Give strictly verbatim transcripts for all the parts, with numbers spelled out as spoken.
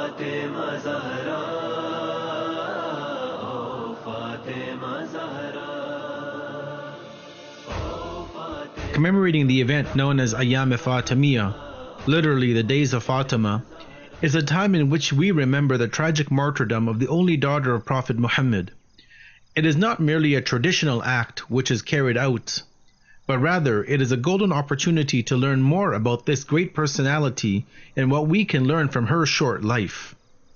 Fatima Zahra, oh Fatima Zahra, oh Fatima. Commemorating the event known as Ayyam Fatimiyya, literally the days of Fatima, is a time in which we remember the tragic martyrdom of the only daughter of Prophet Muhammad. It is not merely a traditional act which is carried out, but rather it is a golden opportunity to learn more about this great personality and what we can learn from her short life.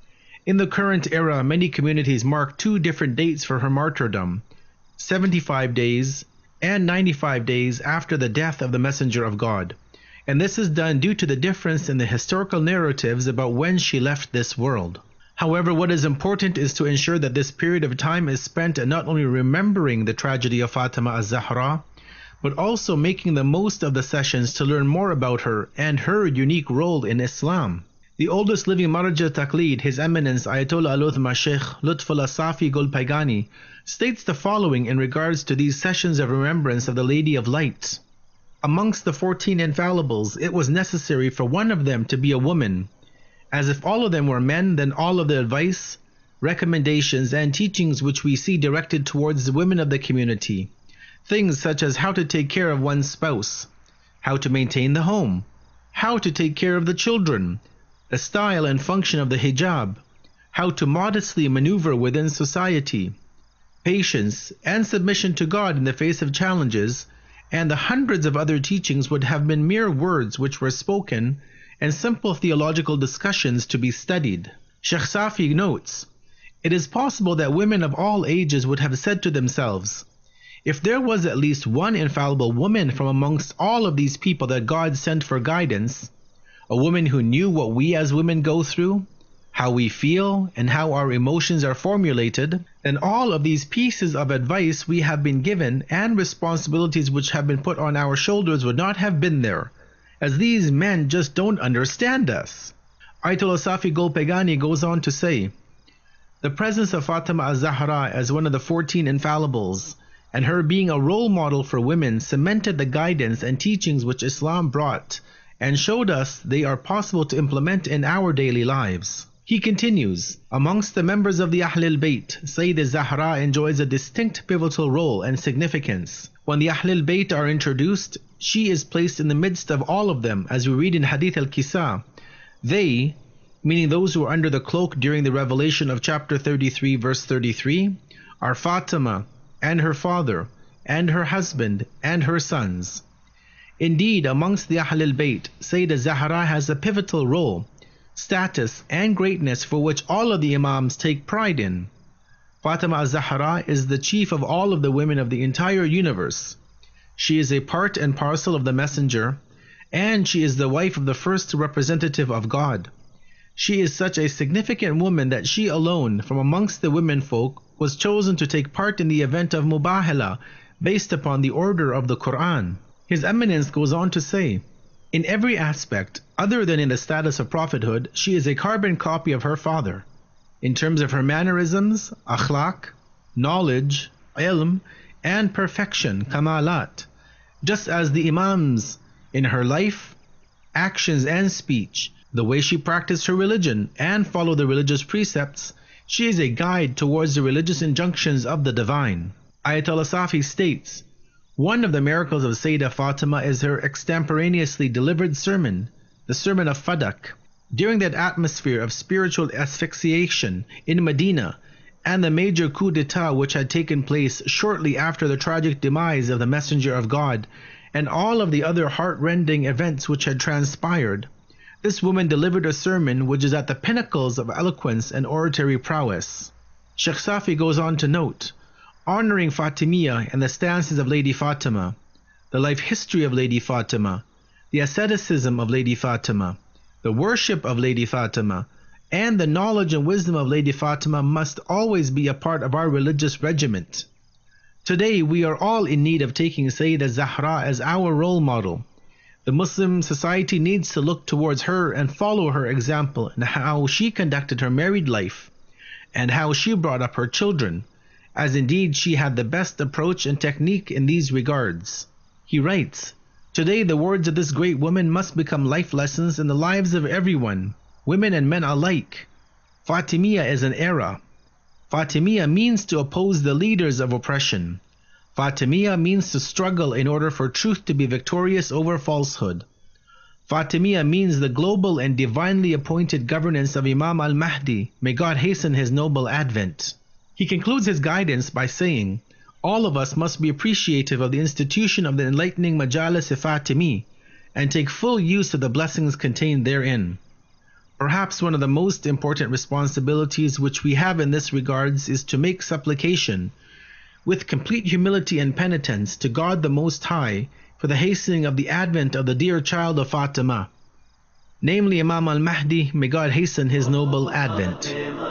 In the current era, many communities mark two different dates for her martyrdom, seventy-five days and ninety-five days after the death of the Messenger of God, and this is done due to the difference in the historical narratives about when she left this world. However, what is important is to ensure that this period of time is spent in not only remembering the tragedy of Fatima az-Zahra, but also making the most of the sessions to learn more about her and her unique role in Islam. The oldest living Marja Taqlid, His Eminence Ayatollah Al-Uthma Sheikh Lutfullah Safi Golpaygani, states the following in regards to these sessions of remembrance of the Lady of Light. Amongst the fourteen infallibles, it was necessary for one of them to be a woman, as if all of them were men, then all of the advice, recommendations, and teachings which we see directed towards the women of the community, things such as how to take care of one's spouse, how to maintain the home, how to take care of the children, the style and function of the hijab, how to modestly maneuver within society, patience and submission to God in the face of challenges, and the hundreds of other teachings would have been mere words which were spoken and simple theological discussions to be studied. Sheikh Safi notes, "It is possible that women of all ages would have said to themselves, if there was at least one infallible woman from amongst all of these people that God sent for guidance, a woman who knew what we as women go through, how we feel, and how our emotions are formulated, then all of these pieces of advice we have been given and responsibilities which have been put on our shoulders would not have been there, as these men just don't understand us." Ayatollah Safi Golpaygani goes on to say, "The presence of Fatima az-Zahra as one of the fourteen infallibles, and her being a role model for women, cemented the guidance and teachings which Islam brought and showed us they are possible to implement in our daily lives." He continues, "Amongst the members of the Ahlul Bayt, Sayyida Zahra enjoys a distinct pivotal role and significance. When the Ahlul Bayt are introduced, she is placed in the midst of all of them, as we read in Hadith al-Kisa. They, meaning those who are under the cloak during the revelation of chapter thirty-three, verse thirty-three, are Fatima, and her father, and her husband, and her sons. Indeed, amongst the Ahlul Bayt, Sayyida Zahra has a pivotal role, status, and greatness for which all of the Imams take pride in. Fatima az-Zahra is the chief of all of the women of the entire universe. She is a part and parcel of the Messenger, and she is the wife of the first representative of God. She is such a significant woman that she alone, from amongst the women folk, was chosen to take part in the event of Mubahala based upon the order of the Quran." His Eminence goes on to say, "In every aspect, other than in the status of prophethood, she is a carbon copy of her father. In terms of her mannerisms, akhlaq, knowledge, ilm, and perfection, kamalat, just as the Imams in her life, actions, and speech, the way she practiced her religion and followed the religious precepts, she is a guide towards the religious injunctions of the divine." Ayatollah Safi states, "One of the miracles of Sayyidah Fatima is her extemporaneously delivered sermon, the Sermon of Fadak. During that atmosphere of spiritual asphyxiation in Medina and the major coup d'etat which had taken place shortly after the tragic demise of the Messenger of God and all of the other heart-rending events which had transpired, this woman delivered a sermon which is at the pinnacles of eloquence and oratory prowess." Sheikh Safi goes on to note, honoring Fatimiyya and the stances of Lady Fatima, the life history of Lady Fatima, the asceticism of Lady Fatima, the worship of Lady Fatima, and the knowledge and wisdom of Lady Fatima must always be a part of our religious regiment. Today we are all in need of taking Sayyidah Zahra as our role model. The Muslim society needs to look towards her and follow her example in how she conducted her married life and how she brought up her children, as indeed she had the best approach and technique in these regards. He writes, "Today the words of this great woman must become life lessons in the lives of everyone, women and men alike. Fatimiyya is an era. Fatimiyya means to oppose the leaders of oppression. Fatimiyya means to struggle in order for truth to be victorious over falsehood. Fatimiyya means the global and divinely appointed governance of Imam al-Mahdi. May God hasten his noble advent. He concludes his guidance by saying, all of us must be appreciative of the institution of the enlightening Majalis-e-Fatimi and take full use of the blessings contained therein. Perhaps one of the most important responsibilities which we have in this regards is to make supplication with complete humility and penitence to God the Most High for the hastening of the advent of the dear child of Fatima, namely Imam al-Mahdi. May God hasten his noble advent.